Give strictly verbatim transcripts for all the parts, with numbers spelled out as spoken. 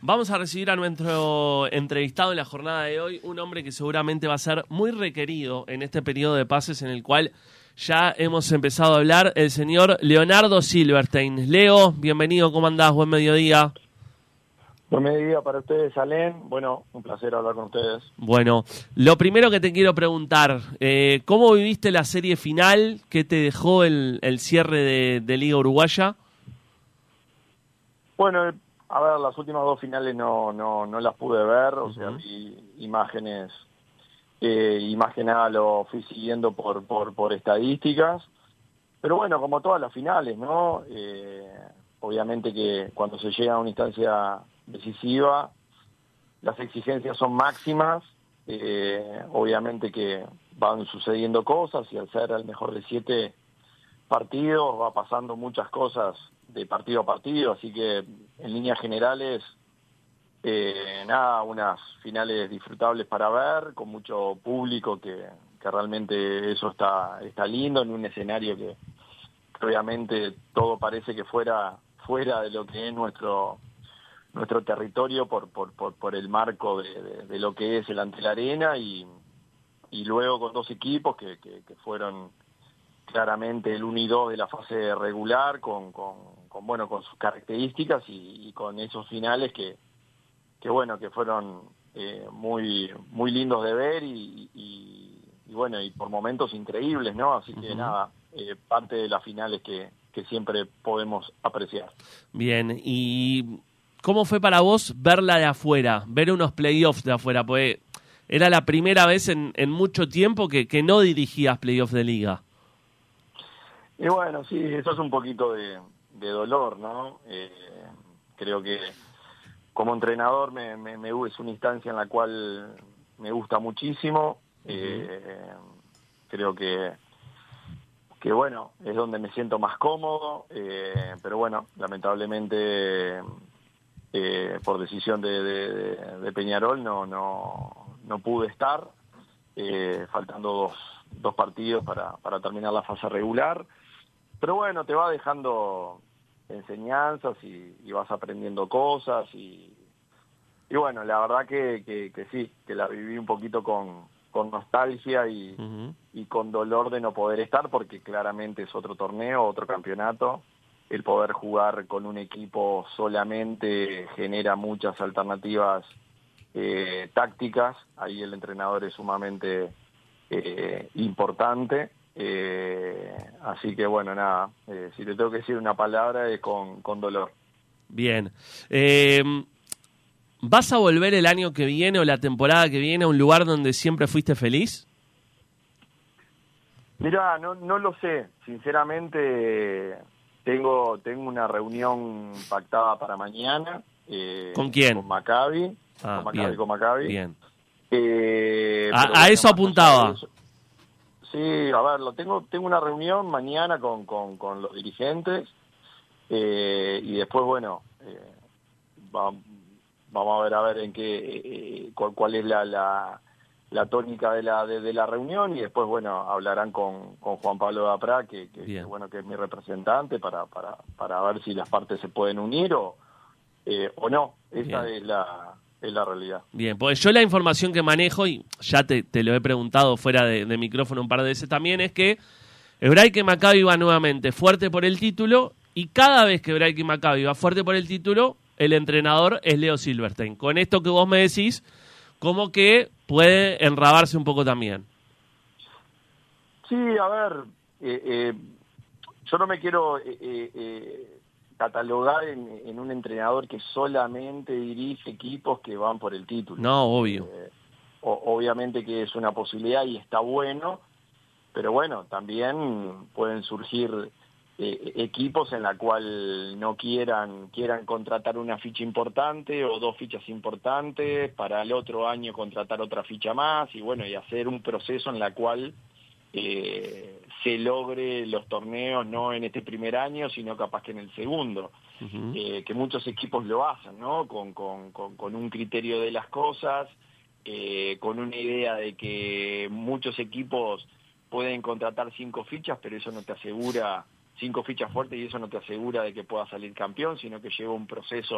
Vamos a recibir a nuestro entrevistado en la jornada de hoy, un hombre que seguramente va a ser muy requerido en este periodo de pases en el cual ya hemos empezado a hablar, el señor Leonardo Silverstein. Leo, bienvenido, ¿cómo andás? Buen mediodía. Buen mediodía para ustedes, Alén. Bueno, un placer hablar con ustedes. Bueno, lo primero que te quiero preguntar, eh, ¿cómo viviste la serie final? ¿Qué te dejó el, el cierre de, de Liga Uruguaya? Bueno, a ver, las últimas dos finales no no no las pude ver, o uh-huh. sea, vi imágenes, eh, y más que nada lo fui siguiendo por, por, por estadísticas, pero bueno, como todas las finales, ¿no? Eh, obviamente que cuando se llega a una instancia decisiva, las exigencias son máximas, eh, obviamente que van sucediendo cosas y al ser el mejor de siete partidos va pasando muchas cosas de partido a partido, así que en líneas generales, eh, nada, unas finales disfrutables para ver, con mucho público, que, que realmente eso está, está lindo, en un escenario que, que obviamente todo parece que fuera, fuera de lo que es nuestro nuestro territorio por, por, por, por el marco de, de, de lo que es el ante la arena, y, y luego con dos equipos que, que, que fueron claramente el uno y dos de la fase regular, con, con, con bueno con sus características y, y con esos finales que, que bueno que fueron eh, muy muy lindos de ver y, y, y bueno y por momentos increíbles, ¿no? Así que uh-huh. nada, eh, parte de las finales que, que siempre podemos apreciar. Bien, y ¿cómo fue para vos verla de afuera, ver unos playoffs de afuera? Porque era la primera vez en, en mucho tiempo que, que no dirigías playoffs de liga. Y bueno, sí, eso es un poquito de, de dolor, ¿no? Eh, creo que como entrenador me, me, me es una instancia en la cual me gusta muchísimo. Eh, creo que, que, bueno, es donde me siento más cómodo, eh, pero bueno, lamentablemente eh, por decisión de, de, de Peñarol no, no, no pude estar, eh, faltando dos, dos partidos para, para terminar la fase regular. Pero bueno, te va dejando enseñanzas y, y vas aprendiendo cosas y, y bueno, la verdad que, que, que sí, que la viví un poquito con, con nostalgia y, uh-huh. y con dolor de no poder estar, porque claramente es otro torneo, otro campeonato. El poder jugar con un equipo solamente genera muchas alternativas eh, tácticas, ahí el entrenador es sumamente eh, importante. Eh, así que bueno, nada, eh, si te tengo que decir una palabra es con, con dolor. Bien. Eh, ¿Vas a volver el año que viene o la temporada que viene a un lugar donde siempre fuiste feliz? Mirá, no, no lo sé, sinceramente tengo, tengo una reunión pactada para mañana. Eh, ¿Con quién? Con Maccabi, ah, con Maccabi, bien, con Maccabi. Bien. Eh, a, a bueno, eso apuntaba. Eso, sí, a ver, lo tengo tengo una reunión mañana con, con, con los dirigentes, eh, y después, bueno, eh, va, vamos a ver a ver en qué eh, cuál, cuál es la, la, la tónica de la de, de la reunión, y después, bueno, hablarán con, con Juan Pablo Daprá, que, que, que bueno que es mi representante, para, para, para ver si las partes se pueden unir o, eh, o no. Esa Bien. es la... es la realidad. Bien, pues yo la información que manejo, y ya te, te lo he preguntado fuera de, de micrófono un par de veces también, es que Hebraica Maccabi va nuevamente fuerte por el título, y cada vez que Hebraica Maccabi va fuerte por el título, el entrenador es Leo Silverstein. Con esto que vos me decís, como que puede enrabarse un poco también. Sí, a ver, eh, eh, yo no me quiero... Eh, eh, catalogar en, en un entrenador que solamente dirige equipos que van por el título. No, obvio. Eh, o, obviamente que es una posibilidad y está bueno, pero bueno, también pueden surgir eh, equipos en la cual no quieran quieran contratar una ficha importante o dos fichas importantes, para el otro año contratar otra ficha más, y bueno, y hacer un proceso en la cual Eh, se logre los torneos no en este primer año, sino capaz que en el segundo. Uh-huh. Eh, que muchos equipos lo hacen, ¿no? Con, con, con, con un criterio de las cosas, eh, con una idea de que muchos equipos pueden contratar cinco fichas, pero eso no te asegura, cinco fichas fuertes, y eso no te asegura de que puedas salir campeón, sino que lleva un proceso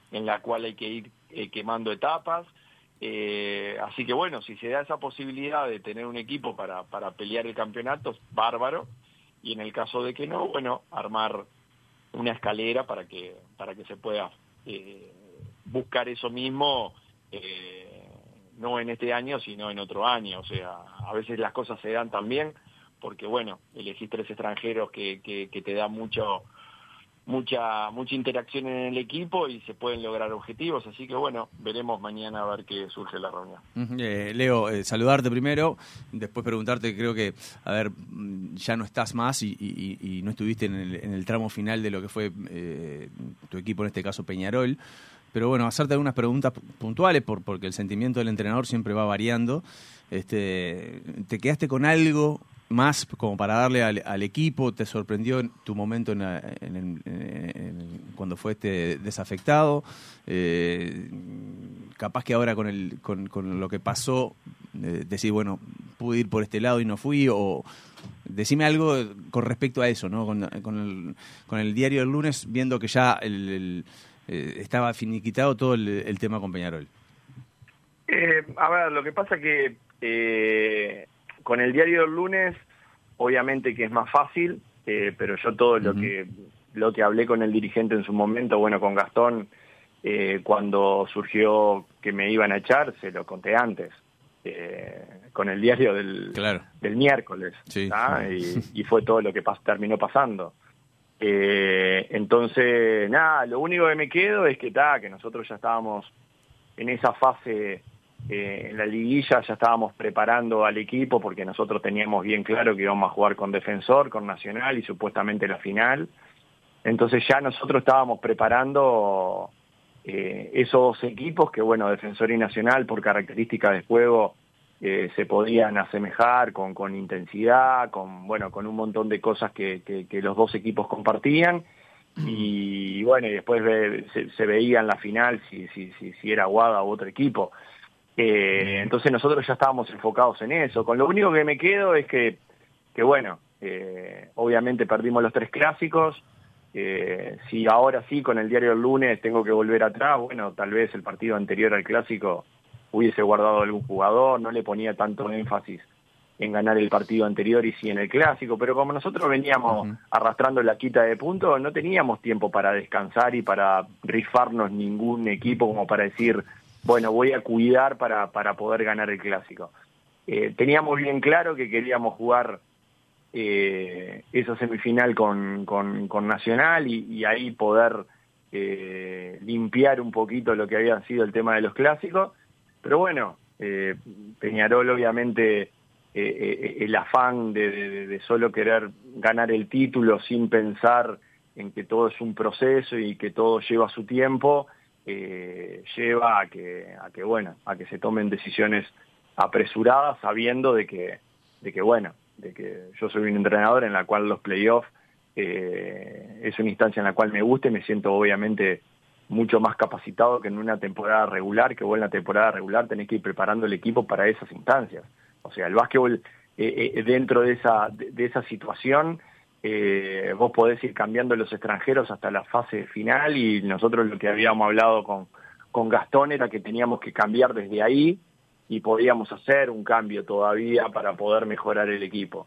en la cual hay que ir eh, quemando etapas. Eh, así que bueno, si se da esa posibilidad de tener un equipo para, para pelear el campeonato, es bárbaro, y en el caso de que no, bueno, armar una escalera para que, para que se pueda eh, buscar eso mismo, eh, no en este año, sino en otro año. O sea, a veces las cosas se dan también, porque bueno, elegís tres extranjeros que, que, que te da mucho... mucha mucha interacción en el equipo y se pueden lograr objetivos, así que bueno, veremos mañana a ver qué surge la reunión. Eh, Leo, eh, saludarte primero, después preguntarte, creo que, a ver, ya no estás más y, y, y no estuviste en el, en el tramo final de lo que fue eh, tu equipo, en este caso Peñarol, pero bueno, hacerte algunas preguntas puntuales por, porque el sentimiento del entrenador siempre va variando. Este, ¿te quedaste con algo más como para darle al, al equipo? ¿Te sorprendió en tu momento en, la, en, el, en, en cuando fue este desafectado? Eh, capaz que ahora con el con, con lo que pasó, eh, decir, bueno, pude ir por este lado y no fui, o decime algo con respecto a eso, ¿no? Con, con, el, con el diario del lunes, viendo que ya el, el, eh, estaba finiquitado todo el, el tema con Peñarol. Eh, a ver, lo que pasa que eh, con el diario del lunes, obviamente que es más fácil, eh, pero yo todo lo uh-huh. que lo que hablé con el dirigente en su momento, bueno, con Gastón, eh, cuando surgió que me iban a echar, se lo conté antes, eh, con el diario del, claro. del miércoles, sí. y, y fue todo lo que pas- terminó pasando. Eh, entonces, nada, lo único que me quedo es que, ta, que nosotros ya estábamos en esa fase. Eh, en la liguilla ya estábamos preparando al equipo porque nosotros teníamos bien claro que íbamos a jugar con Defensor, con Nacional y supuestamente la final. Entonces ya nosotros estábamos preparando eh, esos dos equipos que, bueno, Defensor y Nacional por características de juego eh, se podían asemejar con, con intensidad, con, bueno, con un montón de cosas que, que, que los dos equipos compartían. Y bueno, y después ve, se, se veía en la final si, si, si, si era Aguada u otro equipo. Eh, entonces nosotros ya estábamos enfocados en eso. Con lo único que me quedo es que, que bueno, eh, obviamente perdimos los tres clásicos. Eh, si ahora sí, con el diario del lunes tengo que volver atrás, bueno, tal vez el partido anterior al clásico hubiese guardado algún jugador, no le ponía tanto énfasis en ganar el partido anterior y sí en el clásico, pero como nosotros veníamos uh-huh. arrastrando la quita de puntos, no teníamos tiempo para descansar y para rifarnos ningún equipo como para decir, bueno, voy a cuidar para, para poder ganar el clásico. Eh, teníamos bien claro que queríamos jugar eh, esa semifinal con, con, con Nacional y, y ahí poder eh, limpiar un poquito lo que había sido el tema de los clásicos. Pero bueno, eh, Peñarol obviamente eh, eh, el afán de, de, de solo querer ganar el título sin pensar en que todo es un proceso y que todo lleva su tiempo, Eh, lleva a que, a que bueno, a que se tomen decisiones apresuradas sabiendo de que, de que bueno, de que yo soy un entrenador en la cual los playoffs eh, es una instancia en la cual me gusta y me siento obviamente mucho más capacitado que en una temporada regular, que vos en la temporada regular tenés que ir preparando el equipo para esas instancias. O sea, el básquetbol eh, eh, dentro de esa, de, de esa situación, Eh, vos podés ir cambiando los extranjeros hasta la fase final y nosotros lo que habíamos hablado con, con Gastón era que teníamos que cambiar desde ahí y podíamos hacer un cambio todavía para poder mejorar el equipo.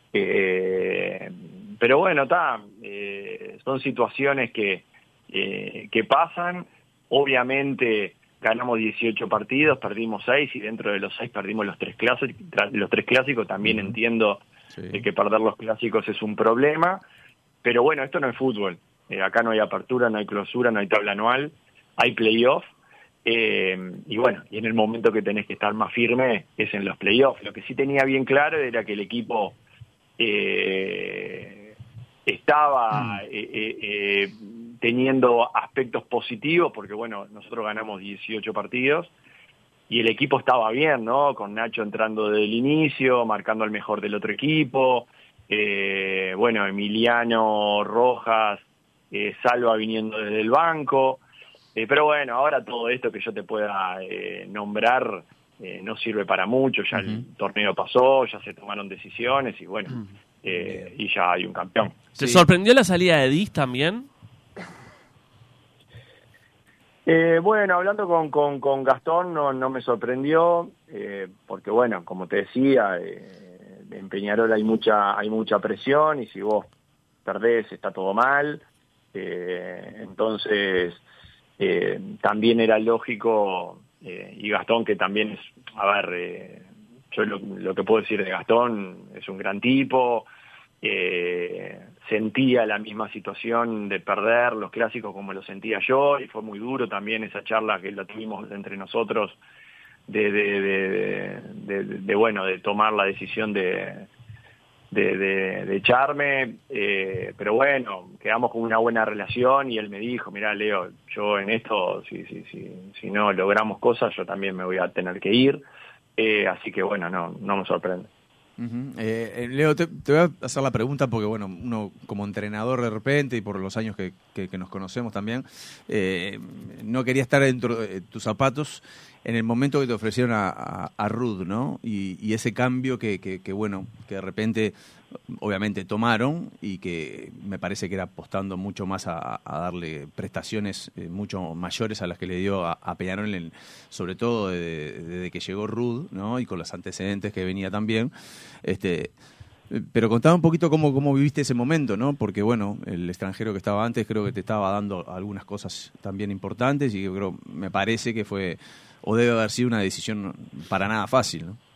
Eh, pero bueno, está, eh, son situaciones que, eh, que pasan. Obviamente ganamos dieciocho partidos, perdimos seis y dentro de los seis perdimos los tres clásicos. Los tres clásicos también uh-huh. entiendo sí. de que perder los clásicos es un problema, pero bueno, esto no es fútbol. Eh, acá no hay apertura, no hay clausura, no hay tabla anual, hay playoff. Eh, y bueno, y en el momento que tenés que estar más firme es en los playoffs. Lo que sí tenía bien claro era que el equipo eh, estaba eh, eh, eh, teniendo aspectos positivos, porque bueno, nosotros ganamos dieciocho partidos, y el equipo estaba bien, ¿no? Con Nacho entrando desde el inicio, marcando al mejor del otro equipo, eh, bueno, Emiliano, Rojas, eh, Salva viniendo desde el banco, eh, pero bueno, ahora todo esto que yo te pueda eh, nombrar eh, no sirve para mucho, ya uh-huh. el torneo pasó, ya se tomaron decisiones y bueno, uh-huh. eh, y ya hay un campeón. ¿Te sí. sorprendió la salida de Diz también? Eh, bueno, hablando con, con, con Gastón no, no me sorprendió, eh, porque bueno, como te decía, eh, en Peñarol hay mucha, hay mucha presión y si vos perdés está todo mal, eh, entonces eh, también era lógico, eh, y Gastón que también es, a ver, eh, yo lo, lo que puedo decir de Gastón, es un gran tipo, eh, sentía la misma situación de perder los clásicos como lo sentía yo, y fue muy duro también esa charla que la tuvimos entre nosotros de, de, de, de, de, de bueno, de tomar la decisión de de, de, de echarme, eh, pero bueno, quedamos con una buena relación y él me dijo, mirá Leo, yo en esto, si, si, si, si no logramos cosas, yo también me voy a tener que ir, eh, así que bueno, no, no me sorprende. Uh-huh. eh, Leo, te, te voy a hacer la pregunta porque, bueno, uno como entrenador de repente y por los años que, que, que nos conocemos también, eh, no quería estar dentro de tus zapatos en el momento que te ofrecieron a, a, a Ruud, ¿no? Y, y ese cambio que, que, que, bueno, que de repente obviamente tomaron y que me parece que era apostando mucho más a, a darle prestaciones eh, mucho mayores a las que le dio a, a Peñarol, en, sobre todo desde, desde que llegó Ruud, ¿no? Y con los antecedentes que venía también. Este, pero contame un poquito cómo, cómo viviste ese momento, ¿no? Porque, bueno, el extranjero que estaba antes creo que te estaba dando algunas cosas también importantes y yo creo, me parece que fue, o debe haber sido una decisión para nada fácil, ¿no?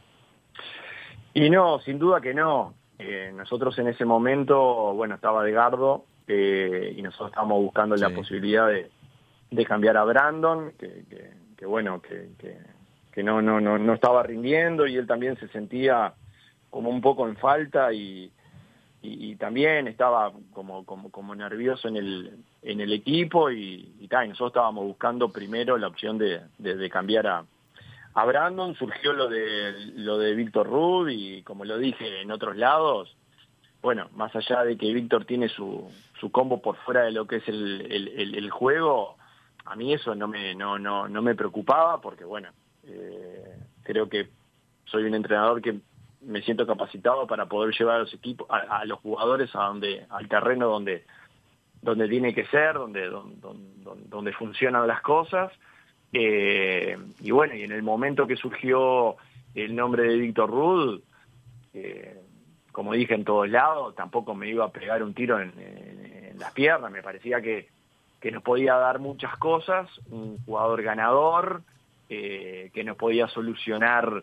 Y no, sin duda que no. Eh, nosotros en ese momento, bueno, estaba Edgardo eh, y nosotros estábamos buscando sí. la posibilidad de, de cambiar a Brandon, que, que, que bueno, que, que, que no, no, no, no estaba rindiendo y él también se sentía como un poco en falta y, y, y también estaba como, como, como nervioso en el, en el equipo y, y, ta, y nosotros estábamos buscando primero la opción de, de, de cambiar a A Brandon. Surgió lo de lo de Víctor Ruud y como lo dije en otros lados, bueno, más allá de que Víctor tiene su, su combo por fuera de lo que es el, el, el, el juego, a mí eso no me no no no me preocupaba porque bueno, eh, creo que soy un entrenador que me siento capacitado para poder llevar a los equipos, a, a los jugadores a donde al terreno donde donde tiene que ser, donde donde, donde, donde funcionan las cosas. Eh, y bueno, y en el momento que surgió el nombre de Víctor Ruud, eh, como dije en todos lados, tampoco me iba a pegar un tiro en, en, en las piernas, me parecía que, que nos podía dar muchas cosas, un jugador ganador, eh, que nos podía solucionar,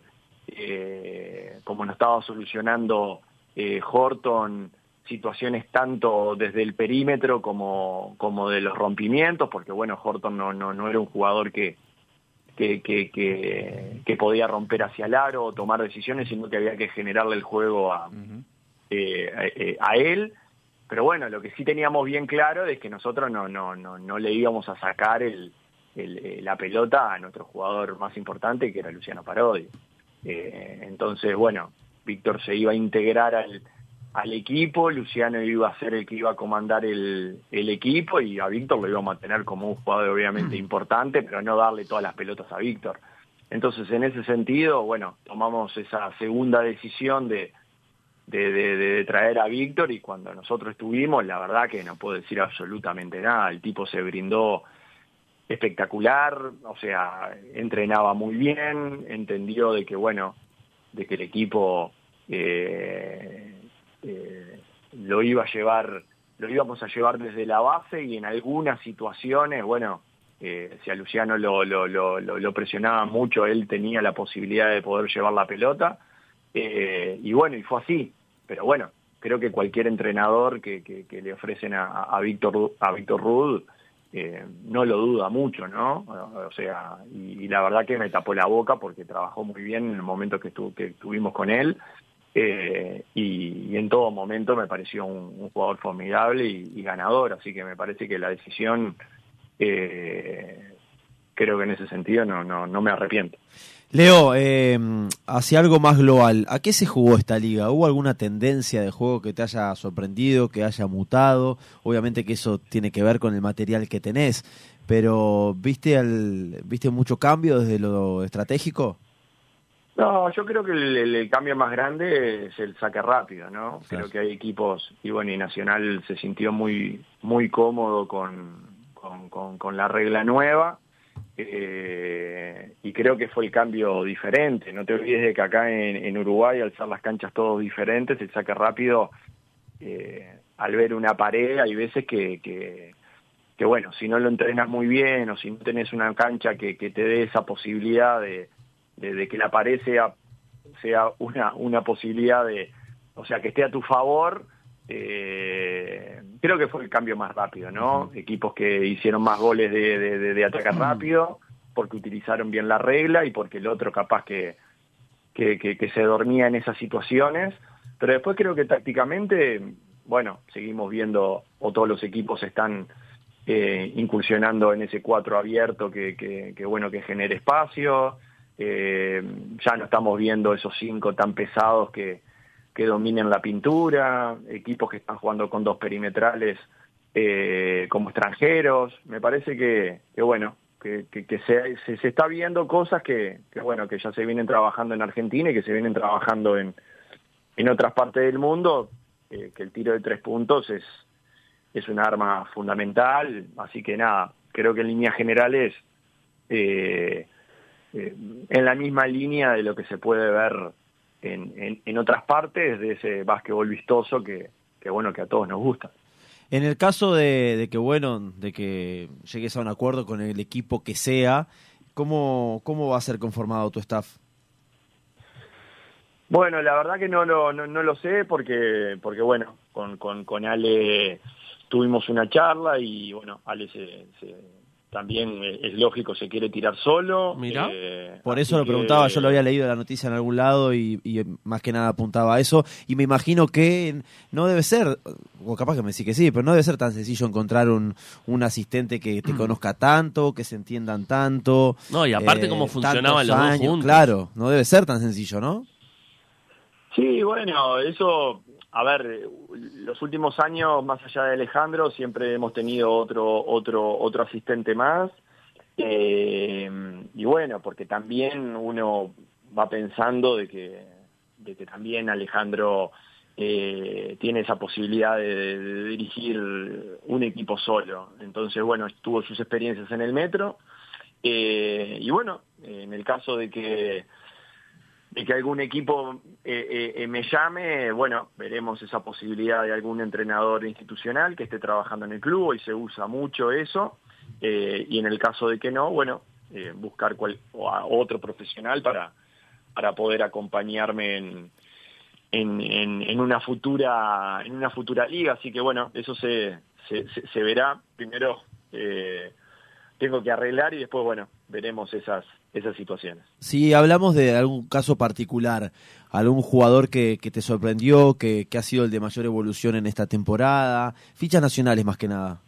eh, como nos estaba solucionando eh, Horton, situaciones tanto desde el perímetro como, como de los rompimientos, porque bueno, Horton no, no, no era un jugador que, que, que, que, que podía romper hacia el aro o tomar decisiones, sino que había que generarle el juego a, uh-huh. eh, a, a él. Pero bueno, lo que sí teníamos bien claro es que nosotros no, no, no, no le íbamos a sacar el, el, la pelota a nuestro jugador más importante, que era Luciano Parodi. Eh, entonces, bueno, Víctor se iba a integrar al al equipo, Luciano iba a ser el que iba a comandar el, el equipo y a Víctor lo íbamos a tener como un jugador obviamente importante, pero no darle todas las pelotas a Víctor. Entonces, en ese sentido, bueno, tomamos esa segunda decisión de, de, de, de traer a Víctor y cuando nosotros estuvimos, la verdad que no puedo decir absolutamente nada, el tipo se brindó espectacular, o sea, entrenaba muy bien, entendió de que, bueno, de que el equipo... Eh, Eh, lo iba a llevar, lo íbamos a llevar desde la base y en algunas situaciones, bueno, eh, si a Luciano lo, lo, lo, lo presionaba mucho, él tenía la posibilidad de poder llevar la pelota, eh, y bueno, y fue así, pero bueno, creo que cualquier entrenador que, que, que le ofrecen a, a Víctor a Víctor Ruud, eh, no lo duda mucho, ¿no? O sea, y, y la verdad que me tapó la boca porque trabajó muy bien en el momento que, estuvo, que estuvimos con él. Eh, y, y en todo momento me pareció un, un jugador formidable y, y ganador, así que me parece que la decisión, eh, creo que en ese sentido no, no, no me arrepiento. Leo, eh, hacia algo más global, ¿a qué se jugó esta liga? ¿Hubo alguna tendencia de juego que te haya sorprendido, que haya mutado? Obviamente que eso tiene que ver con el material que tenés, pero ¿viste, al, ¿viste mucho cambio desde lo estratégico? No, yo creo que el, el, el cambio más grande es el saque rápido, ¿no? Claro. Creo que hay equipos, y bueno, y Nacional se sintió muy muy cómodo con, con, con, con la regla nueva. eh, y creo que fue el cambio diferente. No te olvides de que acá en, en Uruguay, al ser las canchas todos diferentes, el saque rápido, eh, al ver una pared, hay veces que, que, que, bueno, si no lo entrenas muy bien o si no tenés una cancha que, que te dé esa posibilidad de, de, de que la pared sea, sea una, una posibilidad de, o sea, que esté a tu favor, eh, creo que fue el cambio más rápido, ¿no? Uh-huh. Equipos que hicieron más goles de, de, de, de atacar rápido, porque utilizaron bien la regla y porque el otro capaz que, que, que, que se dormía en esas situaciones. Pero después creo que tácticamente, bueno, seguimos viendo, o todos los equipos están eh, incursionando en ese cuatro abierto que, que, que bueno, que genere espacio. Eh, ya no estamos viendo esos cinco tan pesados que que dominen la pintura, equipos que están jugando con dos perimetrales eh, como extranjeros. Me parece que, que bueno, que, que, que se, se, se está viendo cosas que, que, bueno, que ya se vienen trabajando en Argentina y que se vienen trabajando en, en otras partes del mundo, eh, que el tiro de tres puntos es, es un arma fundamental. Así que nada, creo que en líneas generales, eh, eh, en la misma línea de lo que se puede ver En, en, en otras partes de ese básquetbol vistoso que, que bueno, que a todos nos gusta. En el caso de, de que bueno, de que llegues a un acuerdo con el equipo que sea, ¿cómo, cómo va a ser conformado tu staff? Bueno, la verdad que no lo, no, no lo sé porque, porque bueno, con, con, con Ale tuvimos una charla y bueno, Ale se, se también es lógico, se quiere tirar solo. Mira, eh, por eso lo preguntaba, que... yo lo había leído la noticia en algún lado y, y más que nada apuntaba a eso, y me imagino que no debe ser, o capaz que me decís que sí, pero no debe ser tan sencillo encontrar un, un asistente que te conozca tanto, que se entiendan tanto. No, y aparte eh, cómo funcionaban los años, dos juntos. Claro, no debe ser tan sencillo, ¿no? Sí, bueno, eso, a ver, los últimos años, más allá de Alejandro, siempre hemos tenido otro otro otro asistente más. Eh, y bueno, porque también uno va pensando de que, de que también Alejandro eh, tiene esa posibilidad de, de dirigir un equipo solo. Entonces, bueno, tuvo sus experiencias en el Metro. Eh, y bueno, en el caso de que de que algún equipo eh, eh, me llame, bueno, veremos esa posibilidad de algún entrenador institucional que esté trabajando en el club, y se usa mucho eso, eh, y en el caso de que no, bueno, eh, buscar cual, o a otro profesional para, para poder acompañarme en, en, en, en una futura en una futura liga. Así que bueno, eso se, se, se, se verá. Primero eh, tengo que arreglar y después, bueno, veremos esas esas situaciones. Si hablamos de algún caso particular, algún jugador que, que te sorprendió, que, que ha sido el de mayor evolución en esta temporada, fichas nacionales más que nada.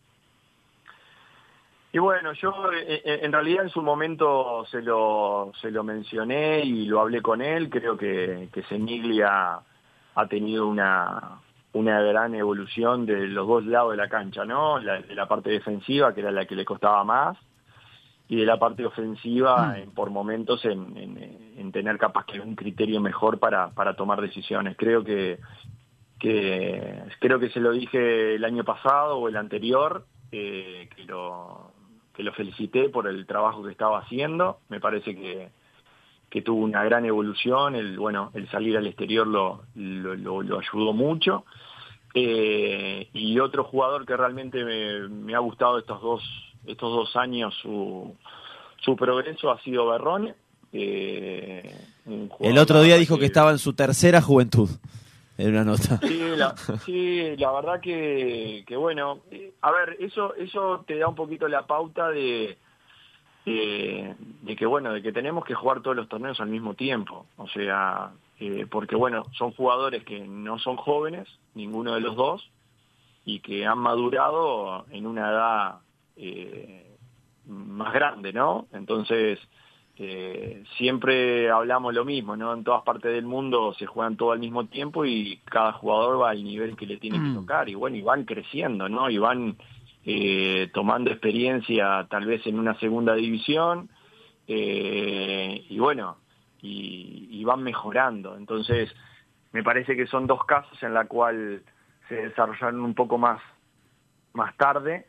Y bueno, yo en, en realidad en su momento se lo se lo mencioné y lo hablé con él. Creo que, que Semiglia ha tenido una una gran evolución de los dos lados de la cancha, ¿no? La, de la parte defensiva, que era la que le costaba más, y de la parte ofensiva, en, por momentos, en, en, en tener capaz que un criterio mejor para, para tomar decisiones. Creo que, que creo que se lo dije el año pasado o el anterior, eh, que lo que lo felicité por el trabajo que estaba haciendo. Me parece que, que tuvo una gran evolución. El bueno el salir al exterior lo, lo, lo, lo ayudó mucho. Eh, y otro jugador que realmente me, me ha gustado estos dos estos dos años su, su progreso ha sido Berrone. Eh, el otro día dijo que, que estaba en su tercera juventud, en una nota. Sí, la, sí, la verdad que, que bueno, eh, a ver, eso eso te da un poquito la pauta de, de, de que bueno, de que tenemos que jugar todos los torneos al mismo tiempo. O sea, eh, porque bueno, son jugadores que no son jóvenes, ninguno de los dos, y que han madurado en una edad Eh, más grande, ¿no? Entonces eh, siempre hablamos lo mismo, ¿no? En todas partes del mundo se juegan todo al mismo tiempo y cada jugador va al nivel que le tiene mm. que tocar, y bueno, y van creciendo, ¿no? Y van eh, tomando experiencia tal vez en una segunda división, eh, y bueno, y, y van mejorando. Entonces me parece que son dos casos en la cual se desarrollaron un poco más, más tarde.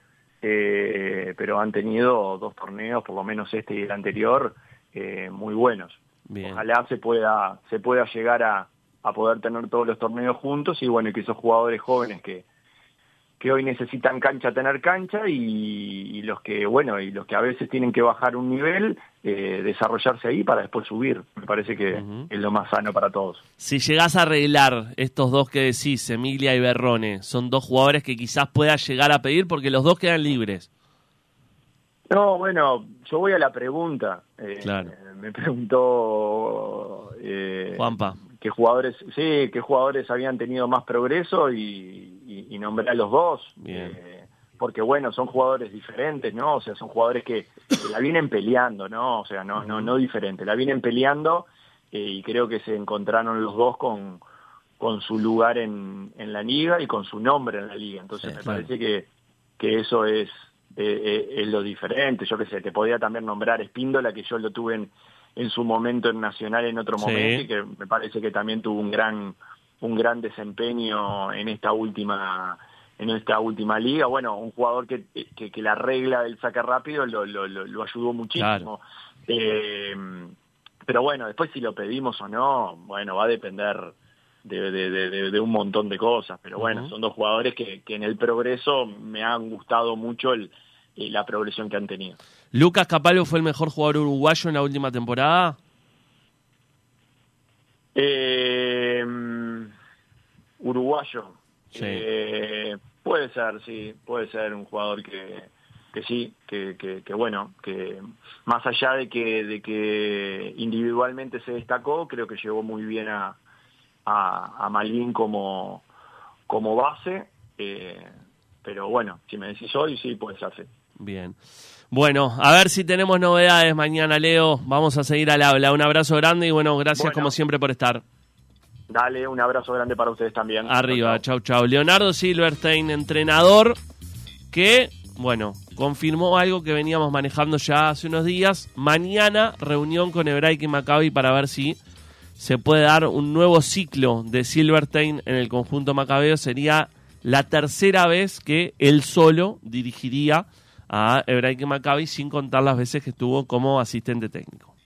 eh, pero han tenido dos torneos, por lo menos este y el anterior, eh, muy buenos. Bien. Ojalá se pueda se pueda llegar a, a poder tener todos los torneos juntos y bueno, y que esos jugadores jóvenes que que hoy necesitan cancha, tener cancha, y, y los que, bueno, y los que a veces tienen que bajar un nivel, eh, desarrollarse ahí para después subir. Me parece que uh-huh. es lo más sano para todos. Si llegás a arreglar estos dos que decís, Emilia y Berrone, son dos jugadores que quizás puedas llegar a pedir porque los dos quedan libres. No, bueno, yo voy a la pregunta. Eh, claro. Me preguntó eh, Juanpa. qué jugadores, sí, qué jugadores habían tenido más progreso y, y, y nombré a los dos. Bien. Eh, porque bueno, son jugadores diferentes, ¿no? O sea, son jugadores que, que la vienen peleando, ¿no? O sea, no, uh-huh. no, no diferente, la vienen peleando eh, y creo que se encontraron los dos con, con su lugar en, en la liga y con su nombre en la liga. Entonces sí, me claro. parece que, que eso es Eh, eh, es lo diferente. Yo qué sé, te podía también nombrar Espíndola, que yo lo tuve en, en su momento en Nacional en otro momento, sí. y que me parece que también tuvo un gran un gran desempeño en esta última en esta última liga. Bueno, un jugador que, que, que la regla del saque rápido lo, lo, lo, lo ayudó muchísimo. Claro. Eh, pero bueno, después si lo pedimos o no, bueno, va a depender De, de, de, de un montón de cosas, pero bueno, uh-huh. son dos jugadores que, que en el progreso me han gustado mucho el, la progresión que han tenido. ¿Lucas Capalvo fue el mejor jugador uruguayo en la última temporada? Eh, uruguayo. Sí. Eh, puede ser, sí, puede ser un jugador que, que sí, que, que, que bueno, que más allá de que, de que individualmente se destacó, creo que llegó muy bien a a, a Malvin como, como base, eh, pero bueno, si me decís hoy, sí, puede ser, sí. Bien. Bueno, a ver si tenemos novedades mañana, Leo. Vamos a seguir al habla. Un abrazo grande y bueno, gracias bueno, como siempre por estar. Dale, un abrazo grande para ustedes también. Arriba, chau, chau. Leonardo Silverstein, entrenador, que, bueno, confirmó algo que veníamos manejando ya hace unos días. Mañana, reunión con Hebraica y Maccabi para ver si se puede dar un nuevo ciclo de Silverstein en el conjunto macabeo. Sería la tercera vez que él solo dirigiría a Hebraica y Maccabi, sin contar las veces que estuvo como asistente técnico.